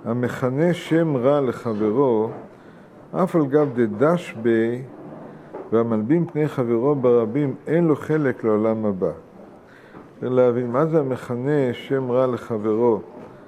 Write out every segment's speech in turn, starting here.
המכנה שם רע לחברו, אף על גב דדש בי, והמלבים פני חברו ברבים, אין לו חלק לעולם הבא. צריך להבין, מה זה המכנה שם רע לחברו?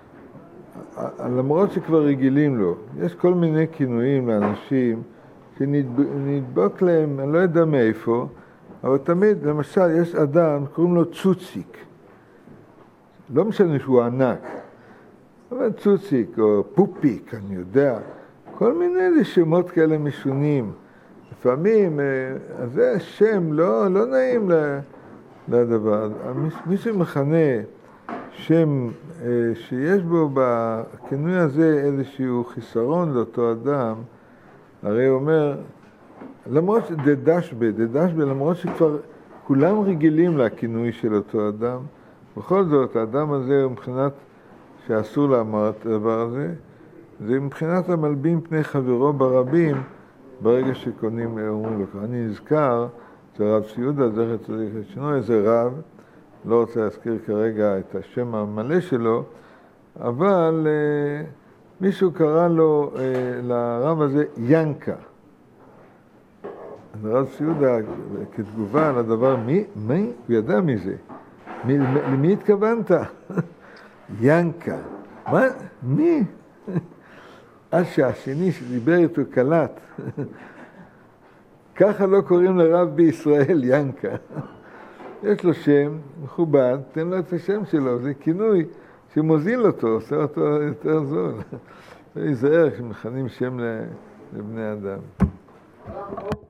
למרות שכבר רגילים לו, יש כל מיני כינויים לאנשים שנדבק להם, אני לא יודע מאיפה, אבל תמיד, למשל, יש אדם, קוראים לו צוציק. לא משנה שהוא ענק, אבל צוציק או פופיק, אני יודע. כל מיני שמות כאלה משונים. לפעמים, זה שם לא נעים לדבר. מי שמכנה שם שיש בו בכינוי הזה איזשהו חיסרון לאותו אדם, הרי הוא אומר, למרות דדש בי, למרות שכבר כולם רגילים לכינוי של אותו אדם, בכל זאת, האדם הזה הוא מבחינת שאסור לאמר את הדבר הזה, זה מבחינת המלבים פני חברו ברבים, ברגע שקונים אומרים לו. אני נזכר, זה רב סיודה, זכר צדיק לשונו, איזה רב, לא רוצה להזכיר כרגע את השם המלא שלו, אבל מישהו קרא לו, לרב הזה, ינקה. רב סיודה, כתגובה על הדבר, מי? הוא ידע מי זה. למי התכוונת? ינקה. מה? מי? עד שהשני שדיבר איתו קלט. ככה לא קוראים לרב בישראל, ינקה. יש לו שם מכובד, תן לו את השם שלו, זה כינוי שמוזיל אותו, עושה אותו יותר זול. זה ייזהר כשמכנים שם לבני אדם.